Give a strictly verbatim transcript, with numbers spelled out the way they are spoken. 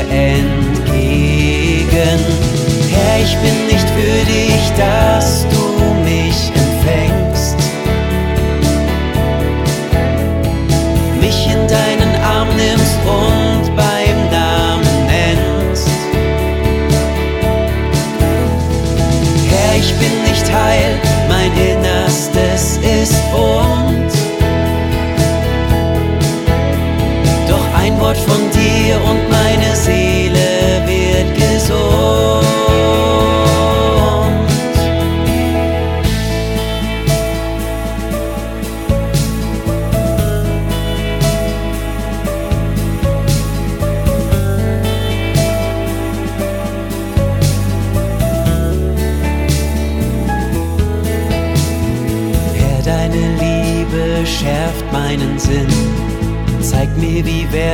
entgegen. Herr, ich bin nicht würdig, dass du mich empfängst, mich in deinen Arm nimmst und beim Namen nennst. Herr, ich bin nicht heil, mein Innerstes ist bunt, doch ein Wort von dir und meine Seele wird gesund. Herr, deine Liebe schärft meinen Sinn, zeigt mir, wie wer